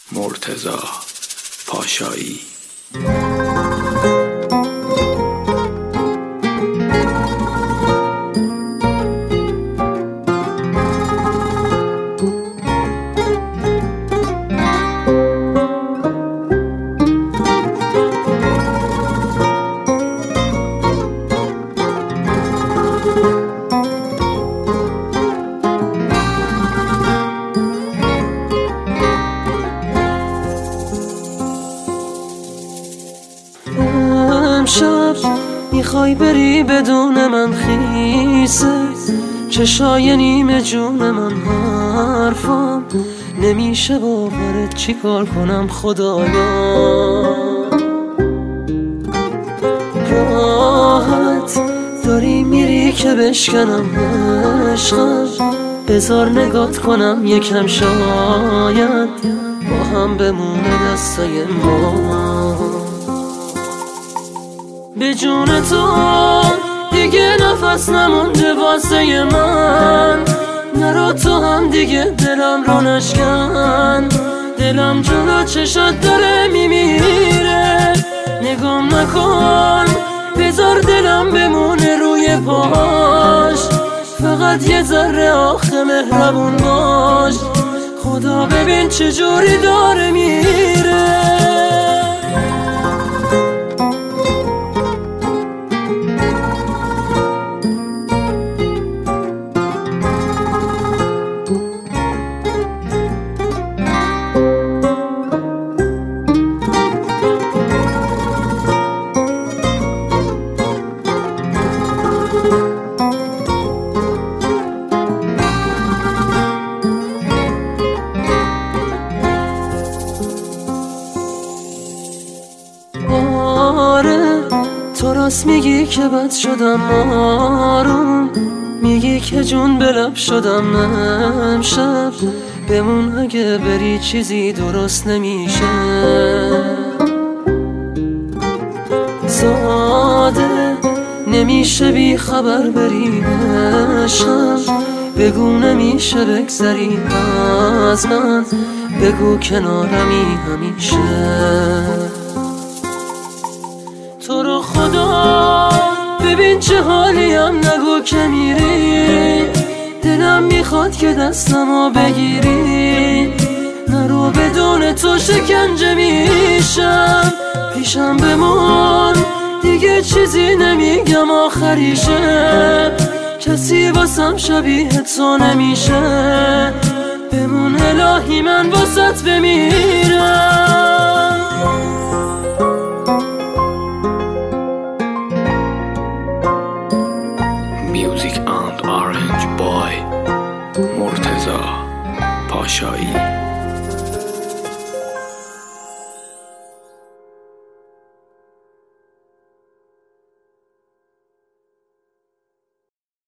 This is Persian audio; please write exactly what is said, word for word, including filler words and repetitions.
مرتضی پاشایی. امشب میخوای بری بدون من خیسه، چشای نیمه جون من حرفم نمیشه باورت، چی کار کنم خدایا. راحت داری میری که بشکنم عشقم، بذار نگات کنم یکم، شاید با هم بمونه دستای ما. به جون تو دیگه نفس نمونده واسه من، نرو تو هم دیگه دلم رو نشکن. دلم جلو چشات داره میمیره، نگام نکن، بذار دلم بمونه روی پاش. فقط یه ذره آخه مهربون باش، خدا ببین چجوری داره میره. تو راست میگی که بد شدم آروم، میگی که جون به لب شدم امشب، بمون اگه بری چیزی درست نمیشه. ساده نمیشه بی خبر بری عشقم، بگو نمیشه بگذری از من، بگو کنارمی همیشه. تو رو خدا ببین چه حالیم، نگو که میری، دلم میخواد که دستمو بگیری. نرو بدون تو شکنجه میشم، پیشم بمون دیگه چیزی نمیگم آخریشه. کسی واسم شبیه تو نمیشه، بمون الهی من واسط بمیرم. Music and Orange Boy مرتضی پاشایی.